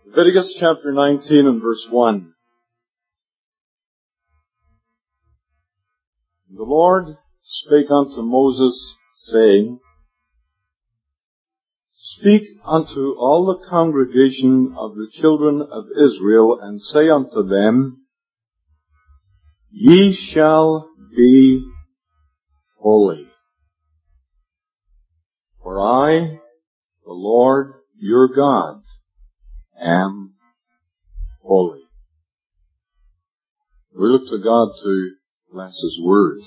Leviticus chapter 19 and verse 1. The Lord spake unto Moses, saying, Speak unto all the congregation of the children of Israel, and say unto them, Ye shall be holy. For I, the Lord your God, am holy. We look to God to bless His Word.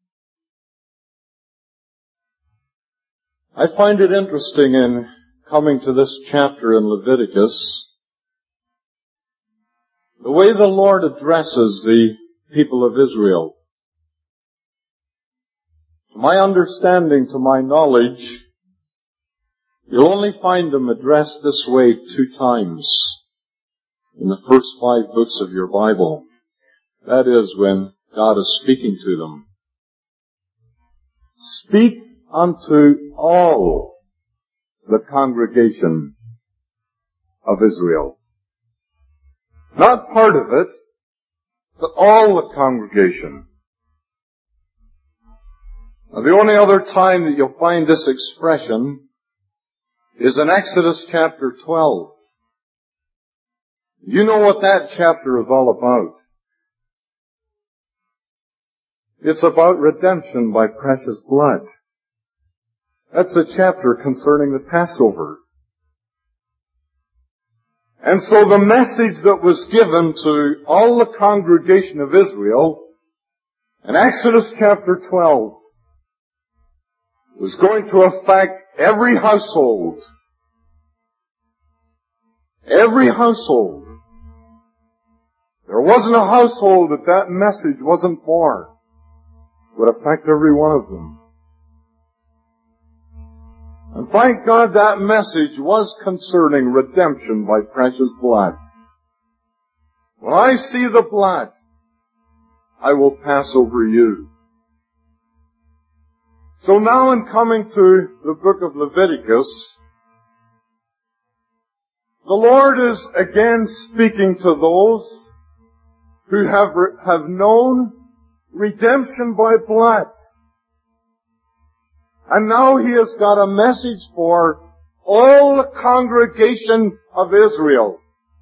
I find it interesting in coming to this chapter in Leviticus, the way the Lord addresses the people of Israel. To my understanding, to my knowledge, you'll only find them addressed this way 2 times in the first 5 books of your Bible. That is, when God is speaking to them. Speak unto all the congregation of Israel. Not part of it, but all the congregation. Now, the only other time that you'll find this expression is in Exodus chapter 12. You know what that chapter is all about. It's about redemption by precious blood. That's a chapter concerning the Passover. And so the message that was given to all the congregation of Israel in Exodus chapter 12 was going to affect every household. Every household. There wasn't a household that message wasn't for. It would affect every one of them. And thank God that message was concerning redemption by precious blood. When I see the blood, I will pass over you. So now in coming to the book of Leviticus, the Lord is again speaking to those who have known redemption by blood. And now He has got a message for all the congregation of Israel.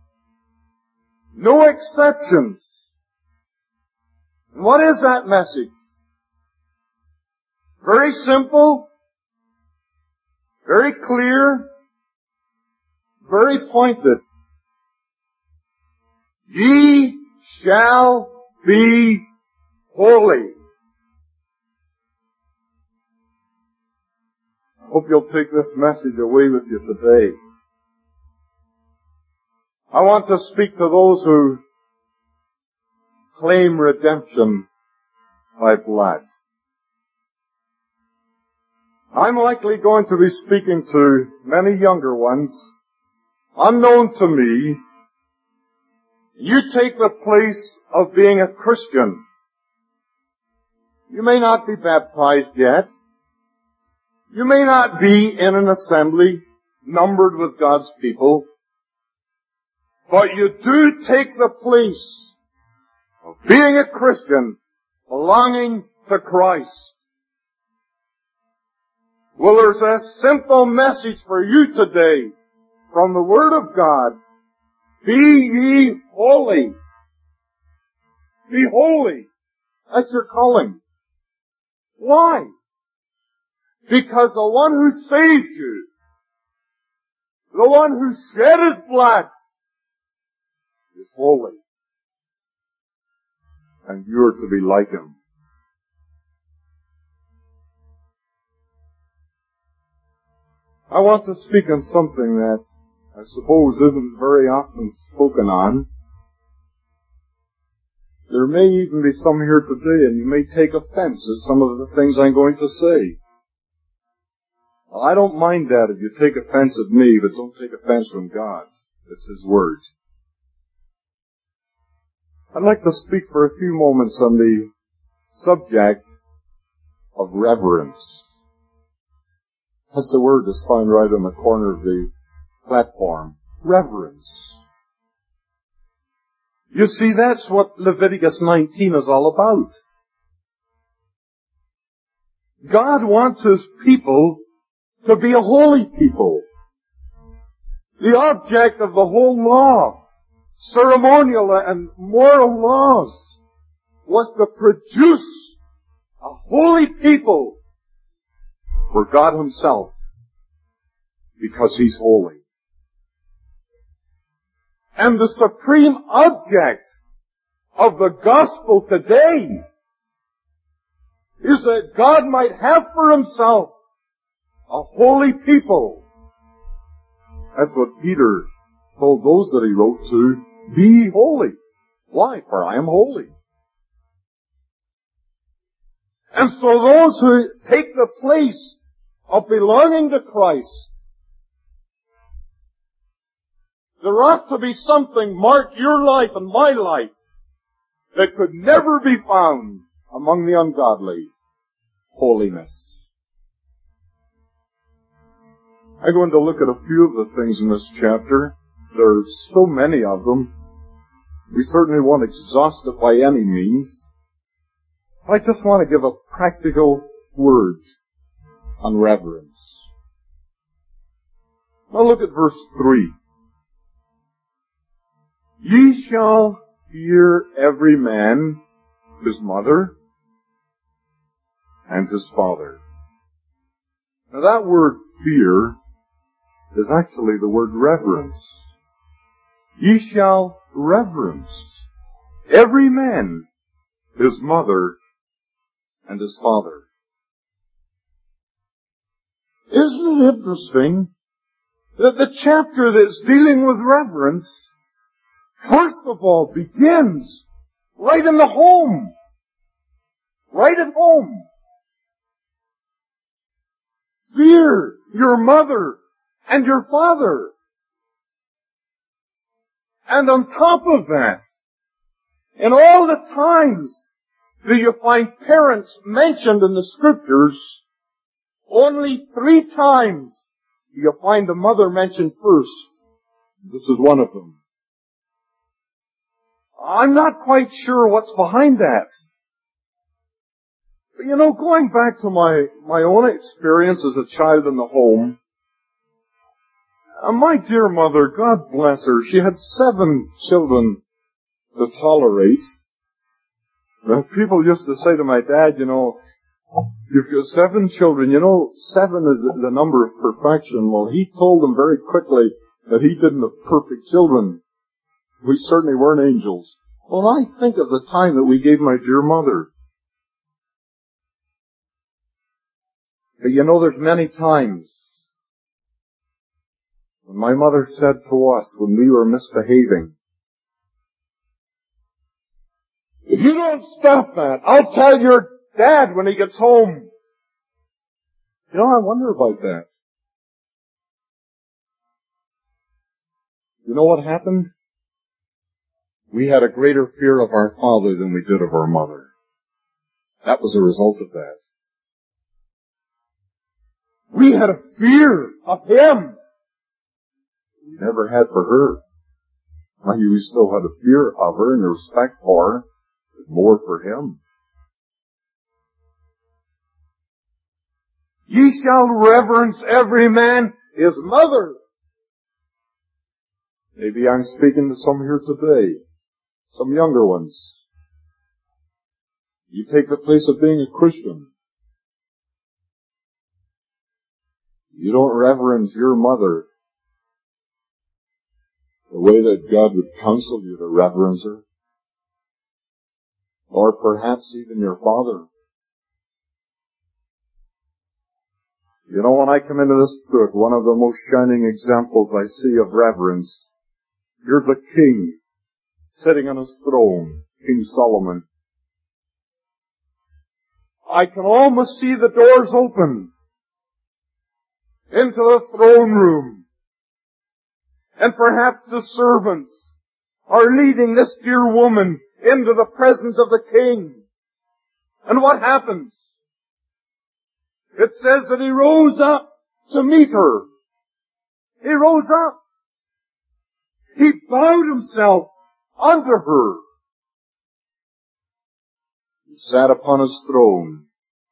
No exceptions. And what is that message? Very simple, very clear, very pointed. Ye shall be holy. I hope you'll take this message away with you today. I want to speak to those who claim redemption by blood. I'm likely going to be speaking to many younger ones, unknown to me. You take the place of being a Christian. You may not be baptized yet. You may not be in an assembly numbered with God's people. But you do take the place of being a Christian, belonging to Christ. Well, there's a simple message for you today from the Word of God. Be ye holy. Be holy. That's your calling. Why? Because the one who saved you, the one who shed His blood, is holy. And you're to be like Him. I want to speak on something that I suppose isn't very often spoken on. There may even be some here today, and you may take offense at some of the things I'm going to say. Well, I don't mind that if you take offense at me, but don't take offense from God. It's His Word. I'd like to speak for a few moments on the subject of reverence. That's the word that's found right on the corner of the platform. Reverence. You see, that's what Leviticus 19 is all about. God wants His people to be a holy people. The object of the whole law, ceremonial and moral laws, was to produce a holy people for God Himself, because He's holy. And the supreme object of the gospel today is that God might have for Himself a holy people. That's what Peter told those that he wrote to, be holy. Why? For I am holy. And so those who take the place of belonging to Christ, there ought to be something mark your life and my life that could never be found among the ungodly. Holiness. I'm going to look at a few of the things in this chapter. There are so many of them. We certainly won't exhaust it by any means. I just want to give a practical word on reverence. Now look at verse 3. Ye shall fear every man his mother and his father. Now that word fear is actually the word reverence. Ye shall reverence every man his mother and his father. Isn't it interesting that the chapter that's dealing with reverence, first of all, begins right in the home. Right at home. Fear your mother and your father. And on top of that, in all the times that you find parents mentioned in the Scriptures, only 3 times do you find the mother mentioned first. This is one of them. I'm not quite sure what's behind that. But you know, going back to my own experience as a child in the home, my dear mother, God bless her, she had 7 children to tolerate. People used to say to my dad, you know, you've got 7 children, you know, 7 is the number of perfection. Well, he told them very quickly that he didn't have perfect children. We certainly weren't angels. Well, I think of the time that we gave my dear mother. But you know, there's many times when my mother said to us when we were misbehaving, if you don't stop that, I'll tell your dad when he gets home. You know, I wonder about that. You know what happened? We had a greater fear of our father than we did of our mother. That was a result of that. We had a fear of him we never had for her. Now, we still had a fear of her and a respect for her, but more for him. Ye shall reverence every man his mother. Maybe I'm speaking to some here today, some younger ones. You take the place of being a Christian. You don't reverence your mother the way that God would counsel you to reverence her. Or perhaps even your father. You know, when I come into this book, one of the most shining examples I see of reverence, here's a king sitting on his throne, King Solomon. I can almost see the doors open into the throne room. And perhaps the servants are leading this dear woman into the presence of the king. And what happens? It says that he rose up to meet her. He rose up. He bowed himself unto her. He sat upon his throne.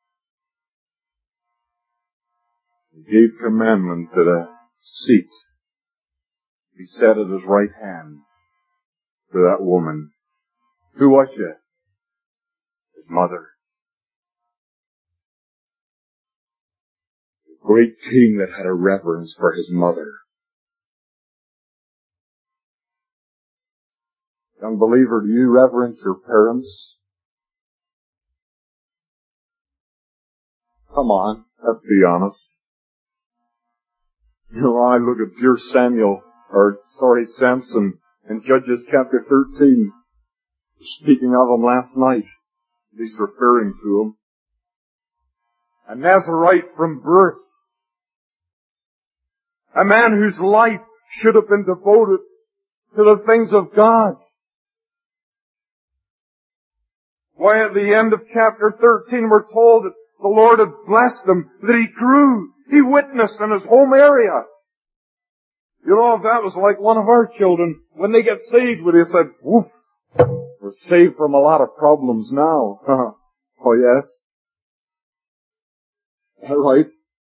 He gave commandment that a seat be set at his right hand for that woman. Who was she? His mother. The great king that had a reverence for his mother. Young believer, do you reverence your parents? Come on, let's be honest. You know, I look at dear Samson in Judges chapter 13. Speaking of him last night, at least referring to him. A Nazarite from birth. A man whose life should have been devoted to the things of God. Why, at the end of chapter 13, we're told that the Lord had blessed him, that he grew. He witnessed in his home area. You know, if that was like one of our children, when they get saved, would have said, woof, we're saved from a lot of problems now. Oh yes? Is that right?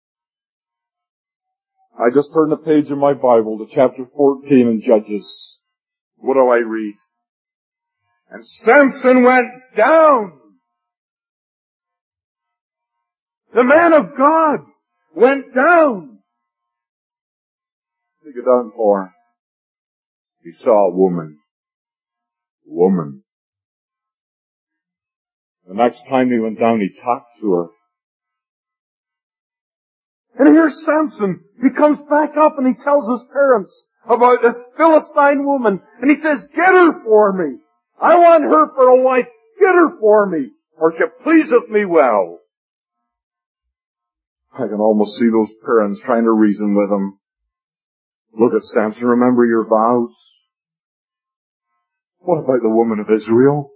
I just turned the page in my Bible to chapter 14 in Judges. What do I read? And Samson went down. The man of God went down. What did he go down for? He saw a woman. Woman. The next time he went down, he talked to her. And here's Samson. He comes back up and he tells his parents about this Philistine woman. And he says, get her for me. I want her for a wife. Get her for me, or she pleaseth me well. I can almost see those parents trying to reason with him. Look at Samson, remember your vows? What about the woman of Israel?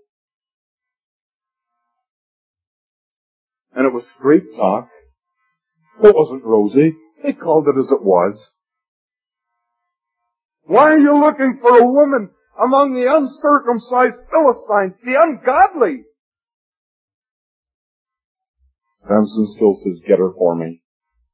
And it was straight talk. It wasn't rosy. They called it as it was. Why are you looking for a woman among the uncircumcised Philistines, the ungodly? Samson still says, get her for me.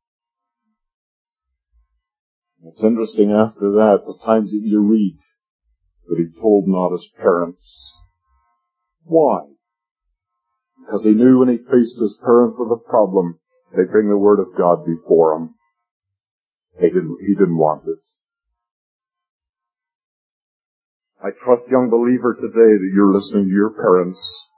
It's interesting after that, the times that you read that he told not his parents. Why? Because he knew when he faced his parents with a problem, they'd bring the Word of God before him. He didn't want it. I trust, young believer, today that you're listening to your parents.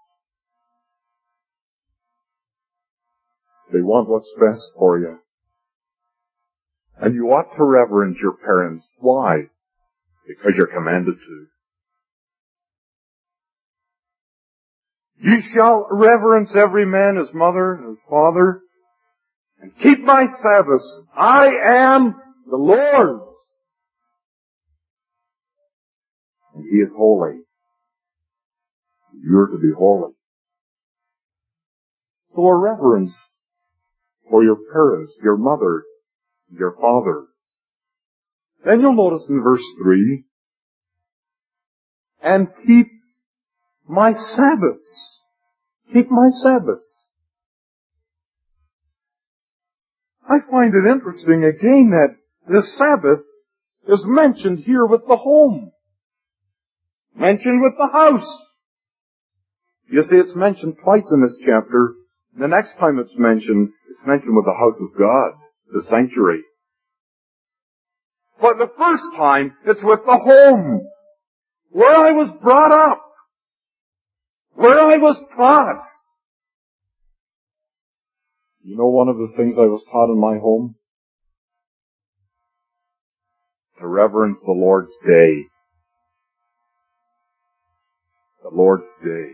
They want what's best for you. And you ought to reverence your parents. Why? Because you're commanded to. You shall reverence every man his mother and his father, and keep my Sabbaths. I am the Lord. And He is holy. You're to be holy. So a reverence for your parents, your mother, your father. Then you'll notice in verse 3, and keep my Sabbaths. Keep my Sabbaths. I find it interesting again that the Sabbath is mentioned here with the home. Mentioned with the house. You see, it's mentioned twice in this chapter. The next time it's mentioned with the house of God, the sanctuary. But the first time, it's with the home. Where I was brought up. Where I was taught. You know one of the things I was taught in my home? To reverence the Lord's day. The Lord's day.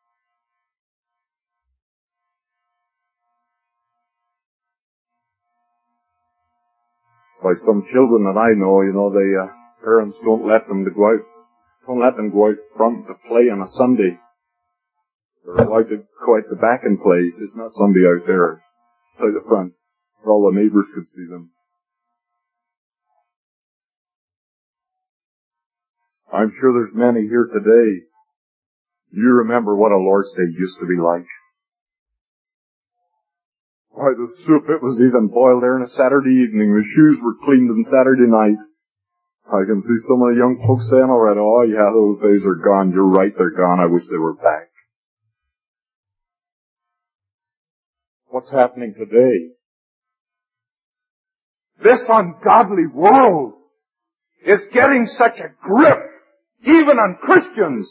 It's like some children that I know, parents don't let them go out front to play on a Sunday. They're allowed to go out the back and play. It's not somebody out there. It's out the front, where all the neighbors could see them. I'm sure there's many here today. You remember what a Lord's Day used to be like. Why, the soup, it was even boiled there on a Saturday evening. The shoes were cleaned on Saturday night. I can see so many young folks saying already, oh yeah, those days are gone. You're right, they're gone. I wish they were back. What's happening today? This ungodly world is getting such a grip, even on Christians.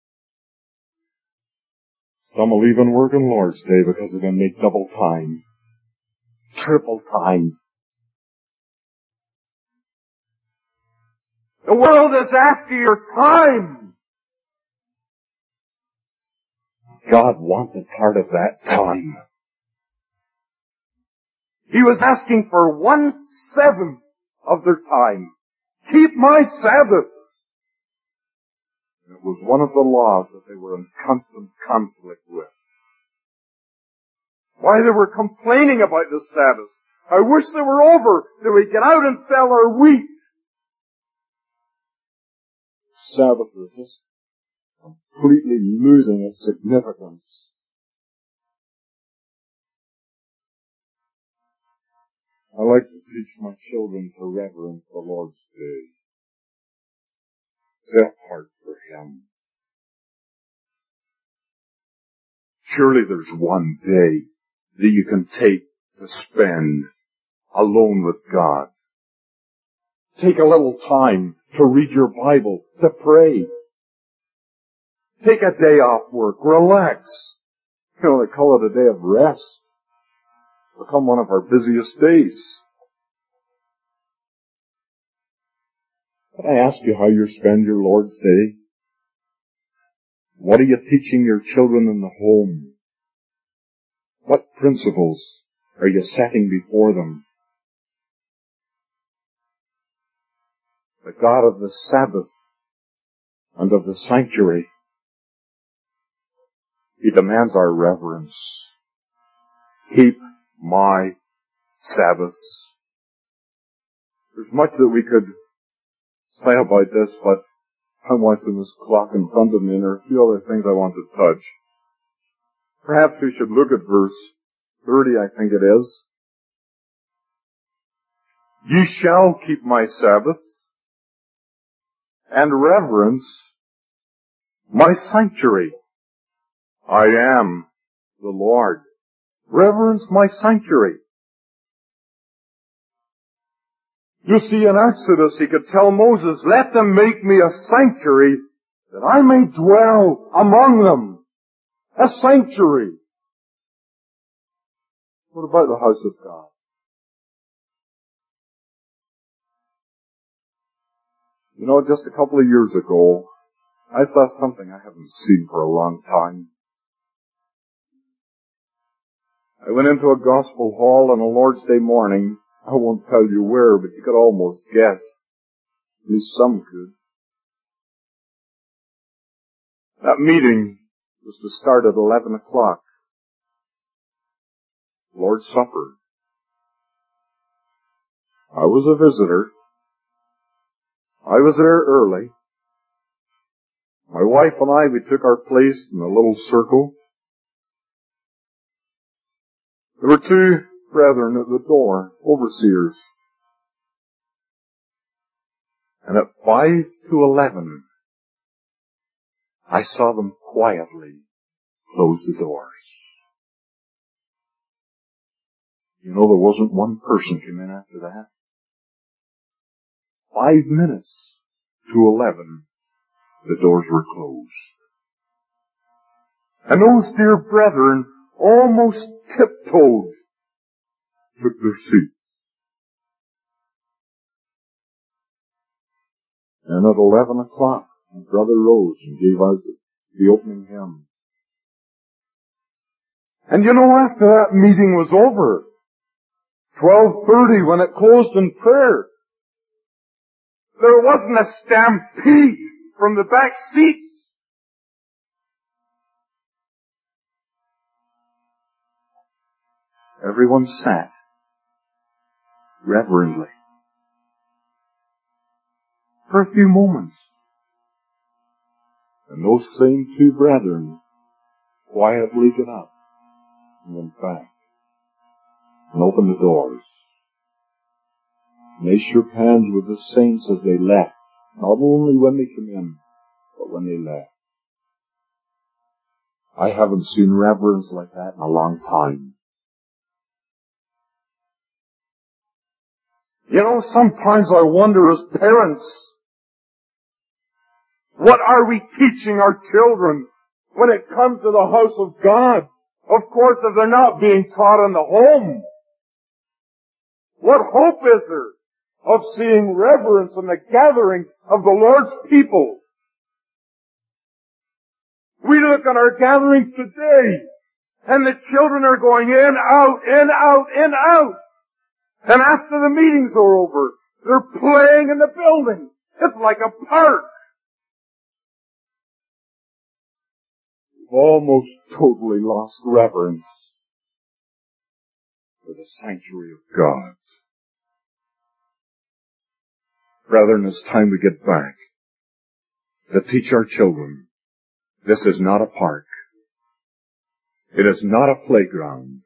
Some will even work on Lord's Day because they can make double time, triple time. The world is after your time. God wanted part of that time. He was asking for 1/7 of their time. Keep my Sabbaths. And it was one of the laws that they were in constant conflict with. Why, they were complaining about the Sabbath. I wish they were over, that we get out and sell our wheat. Sabbath is just completely losing its significance. I like to teach my children to reverence the Lord's Day. Set apart for Him. Surely there's one day that you can take to spend alone with God. Take a little time to read your Bible, to pray. Take a day off work, relax. You know, they call it a day of rest. Become one of our busiest days. Can I ask you how you spend your Lord's Day? What are you teaching your children in the home? What principles are you setting before them? The God of the Sabbath and of the sanctuary, He demands our reverence. Keep my Sabbaths. There's much that we could say about this, but I'm watching this clock in front of me, and there are a few other things I want to touch. Perhaps we should look at verse 30, I think it is. Ye shall keep my Sabbath and reverence my sanctuary. I am the Lord. Reverence my sanctuary. You see, in Exodus, He could tell Moses, let them make me a sanctuary that I may dwell among them. A sanctuary. What about the house of God? You know, just a couple of years ago, I saw something I haven't seen for a long time. I went into a gospel hall on a Lord's Day morning. I won't tell you where, but you could almost guess. At least some could. That meeting was to start at 11 o'clock. Lord's Supper. I was a visitor. I was there early. My wife and I, we took our place in a little circle. There were two brethren at the door, overseers. And at 5 to 11, I saw them quietly close the doors. You know, there wasn't one person came in after that. 5 minutes to 11, the doors were closed. And those dear brethren almost tiptoed, took their seats. And at 11 o'clock, my brother rose and gave out the opening hymn. And you know, after that meeting was over, 12:30 when it closed in prayer, there wasn't a stampede from the back seats. Everyone sat reverently for a few moments. And those same two brethren quietly got up and went back and opened the doors. And they shook hands with the saints as they left, not only when they came in, but when they left. I haven't seen reverence like that in a long time. You know, sometimes I wonder as parents, what are we teaching our children when it comes to the house of God? Of course, if they're not being taught in the home, what hope is there of seeing reverence in the gatherings of the Lord's people? We look at our gatherings today, and the children are going in, out, in, out, in, out. And after the meetings are over, they're playing in the building. It's like a park. We've almost totally lost reverence for the sanctuary of God. Brethren, it's time we get back to teach our children this is not a park. It is not a playground.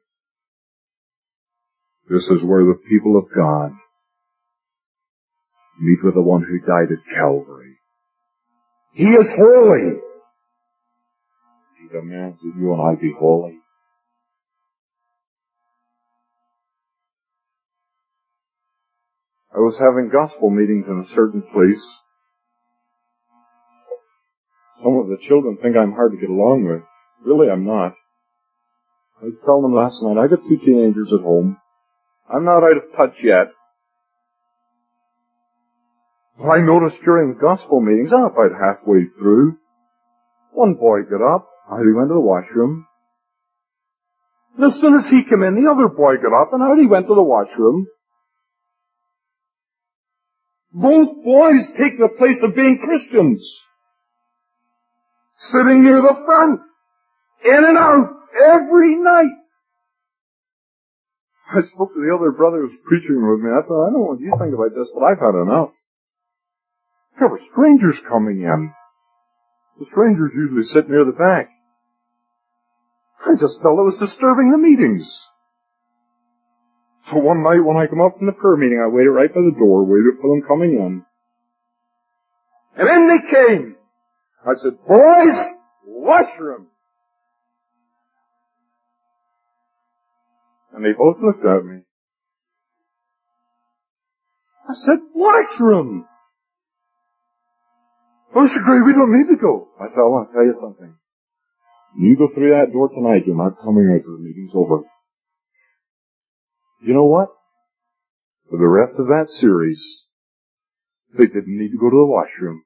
This is where the people of God meet with the one who died at Calvary. He is holy. He demands that you and I be holy. I was having gospel meetings in a certain place. Some of the children think I'm hard to get along with. Really, I'm not. I was telling them last night, I got 2 teenagers at home. I'm not out of touch yet. But I noticed during the gospel meetings, about halfway through, one boy got up, out he went to the washroom. And as soon as he came in, the other boy got up and out he went to the washroom. Both boys take the place of being Christians. Sitting near the front, in and out, every night. I spoke to the other brother who was preaching with me. I thought, I don't know what you think about this, but I've had enough. There were strangers coming in. The strangers usually sit near the back. I just felt it was disturbing the meetings. So one night when I come up from the prayer meeting, I waited right by the door, waited for them coming in. And in they came. I said, boys, washroom. And they both looked at me. I said, washroom. Oh, Mr. Gray, we don't need to go. I said, I want to tell you something. You go through that door tonight, you're not coming out till the meeting's over. You know what? For the rest of that series, they didn't need to go to the washroom.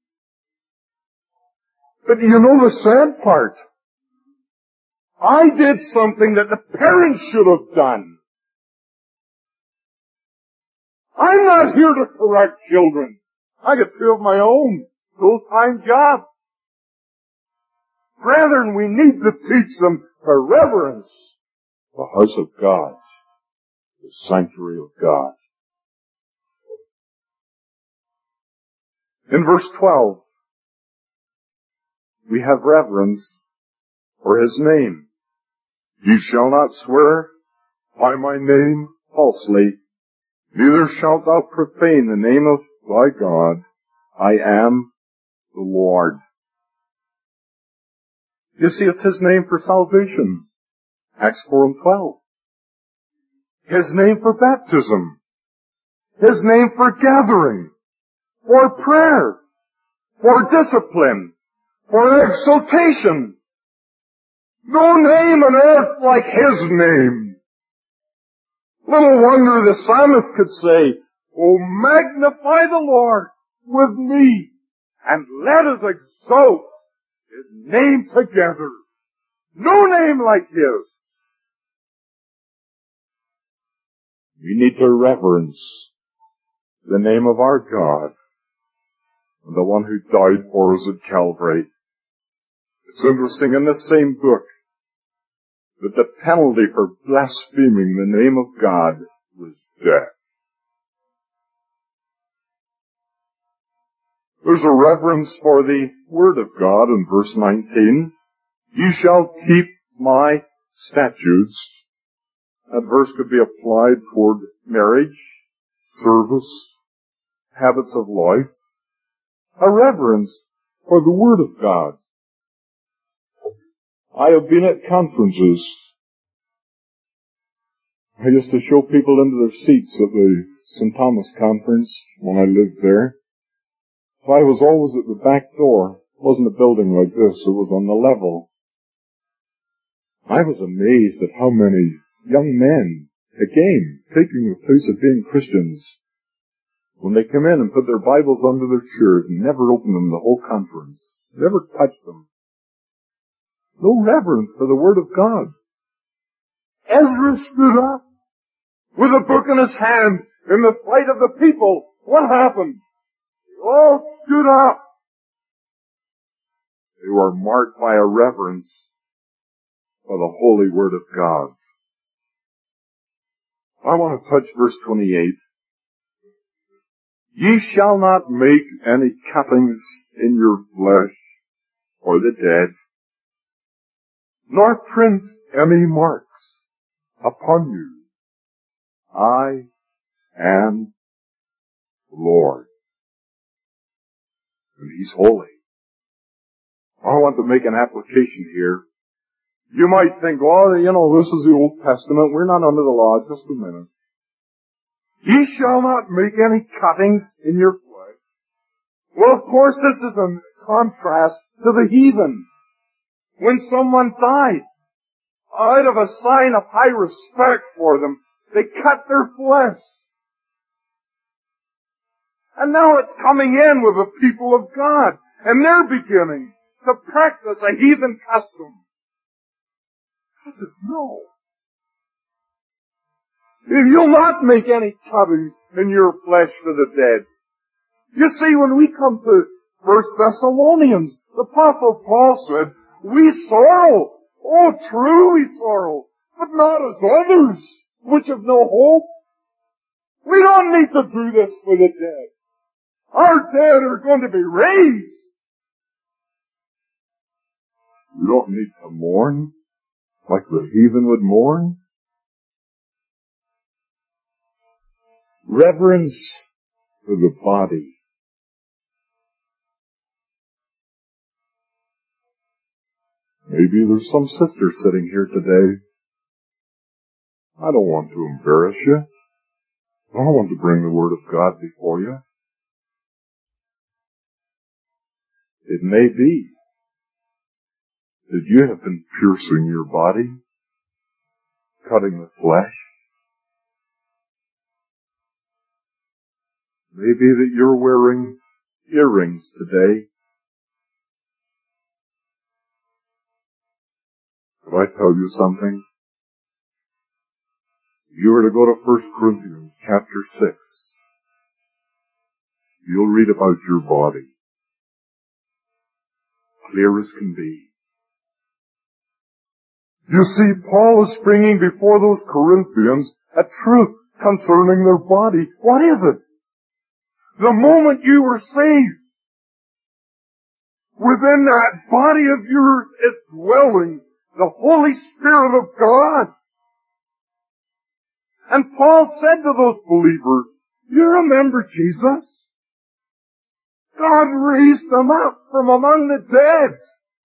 But you know the sad part? I did something that the parents should have done. I'm not here to correct children. I got 2 of my own. Full-time job. Brethren, we need to teach them to reverence the house of God, the sanctuary of God. In verse 12, we have reverence for His name. You shall not swear by my name falsely, neither shalt thou profane the name of thy God. I am the Lord. You see, it's His name for salvation. Acts 4:12. His name for baptism. His name for gathering. For prayer. For discipline. For exaltation. No name on earth like His name. Little wonder the psalmist could say, oh, magnify the Lord with me, and let us exalt His name together. No name like His. We need to reverence the name of our God, and the one who died for us at Calvary. It's interesting in the same book that the penalty for blaspheming the name of God was death. There's a reverence for the Word of God in verse 19. You shall keep my statutes. That verse could be applied toward marriage, service, habits of life. A reverence for the Word of God. I have been at conferences. I used to show people into their seats at the St. Thomas conference when I lived there. So I was always at the back door. It wasn't a building like this. It was on the level. I was amazed at how many young men, again, taking the place of being Christians, when they come in and put their Bibles under their chairs and never opened them the whole conference, never touched them. No reverence for the Word of God. Ezra stood up with a book in his hand in the sight of the people. What happened? They all stood up. They were marked by a reverence for the holy Word of God. I want to touch verse 28. Ye shall not make any cuttings in your flesh or the dead, nor print any marks upon you. I am the Lord. And He's holy. I want to make an application here. You might think, oh, this is the Old Testament. We're not under the law. Just a minute. Ye shall not make any cuttings in your flesh. Well, of course, this is in contrast to the heathen. When someone died, out of a sign of high respect for them, they cut their flesh. And now it's coming in with the people of God, and they're beginning to practice a heathen custom. God says, no. You'll not make any cutting in your flesh for the dead. You see, when we come to 1 Thessalonians, the Apostle Paul said, we sorrow. Oh, true, we sorrow. But not as others, which have no hope. We don't need to do this for the dead. Our dead are going to be raised. We don't need to mourn like the heathen would mourn. Reverence for the body. Maybe there's some sister sitting here today. I don't want to embarrass you. I don't want to bring the Word of God before you. It may be that you have been piercing your body, cutting the flesh. Maybe that you're wearing earrings today. Could I tell you something? If you were to go to 1 Corinthians chapter 6, you'll read about your body. Clear as can be. You see, Paul is bringing before those Corinthians a truth concerning their body. What is it? The moment you were saved, within that body of yours is dwelling the Holy Spirit of God. And Paul said to those believers, you remember Jesus? God raised him up from among the dead.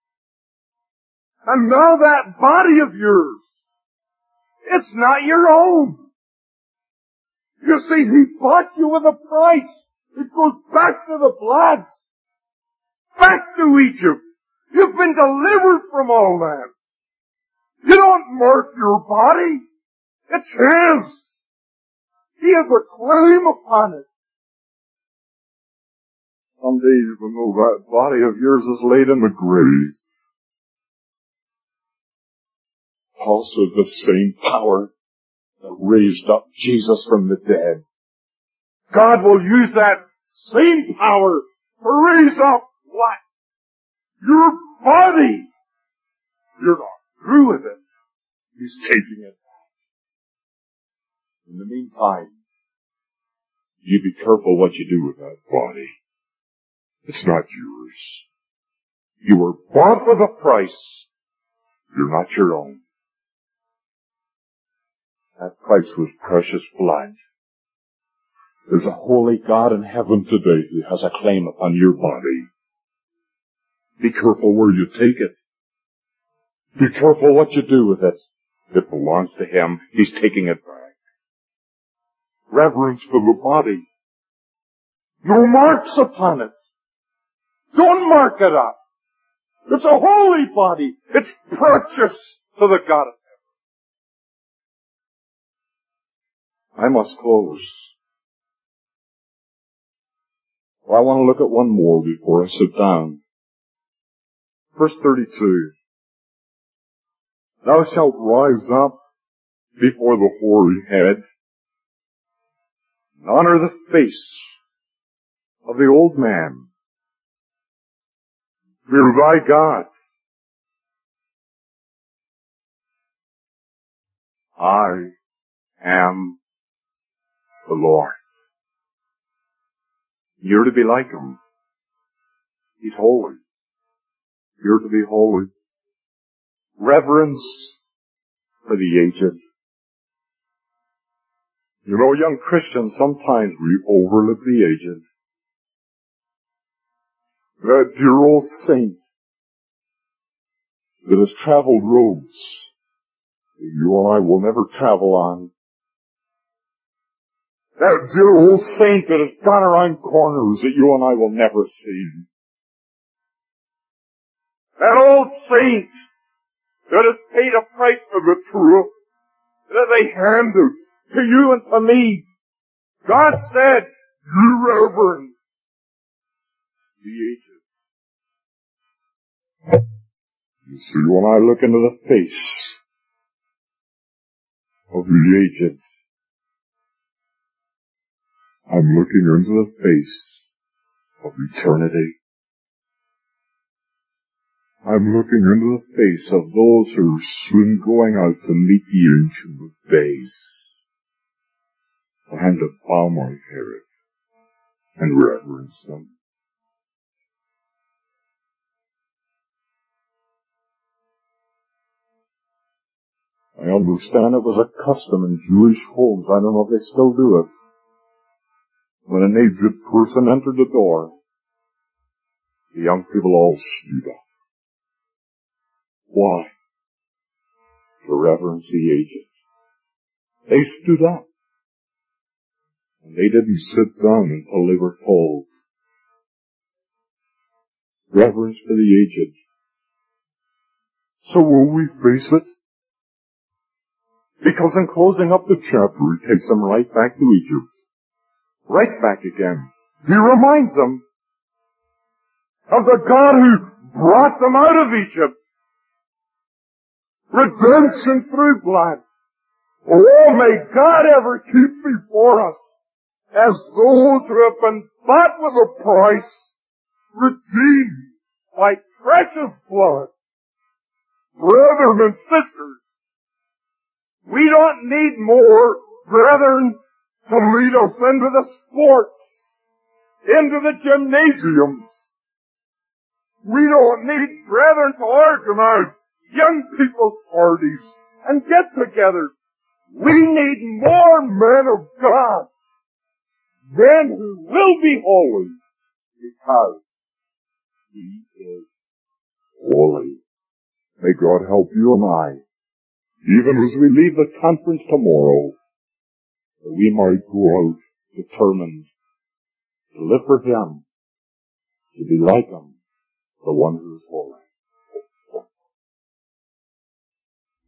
And now that body of yours, it's not your own. You see, He bought you with a price. It goes back to the blood. Back to Egypt. You've been delivered from all that. You don't mark your body. It's His. He has a claim upon it. Someday you will know that body of yours is laid in the grave. Paul says the same power that raised up Jesus from the dead. God will use that same power to raise up what? Your body. You're not through with it. He's taking it back. In the meantime, you be careful what you do with that body. It's not yours. You were bought with a price. You're not your own. That price was precious blood. There's a holy God in heaven today who has a claim upon your body. Be careful where you take it. Be careful what you do with it. It belongs to Him. He's taking it back. Reverence for the body. No marks upon it. Don't mark it up. It's a holy body. It's purchased to the God of heaven. I must close. Well, I want to look at one more before I sit down. Verse 32. Thou shalt rise up before the hoary head, and honor the face of the old man. Fear thy God. I am the Lord. You're to be like Him. He's holy. You're to be holy. Reverence for the aged. You know, young Christians, sometimes we overlook the aged. That dear old saint that has traveled roads that you and I will never travel on. That dear old saint that has gone around corners that you and I will never see. That old saint that has paid a price for the truth that they handed to you and to me. God said, you reverence the aged. You see, when I look into the face of the aged, I'm looking into the face of eternity. I'm looking into the face of those who are soon going out to meet the Ancient of Days. And to bow my head and reverence them. I understand it was a custom in Jewish homes. I don't know if they still do it. When an aged person entered the door, the young people all stood up. Why? To reverence the aged. They stood up. And they didn't sit down until they were told. Reverence for the aged. So will we face it? Because in closing up the chapter, he takes them right back to Egypt. Right back again. He reminds them of the God who brought them out of Egypt. Redemption through blood. Oh, may God ever keep before us as those who have been bought with a price, redeemed by precious blood. Brethren and sisters, we don't need more brethren to lead us into the sports, into the gymnasiums. We don't need brethren to organize young people's parties and get-togethers. We need more men of God. Men who will be holy because He is holy. May God help you and I, even as we leave the conference tomorrow, that we might go out determined to live for Him, to be like Him, the one who is holy.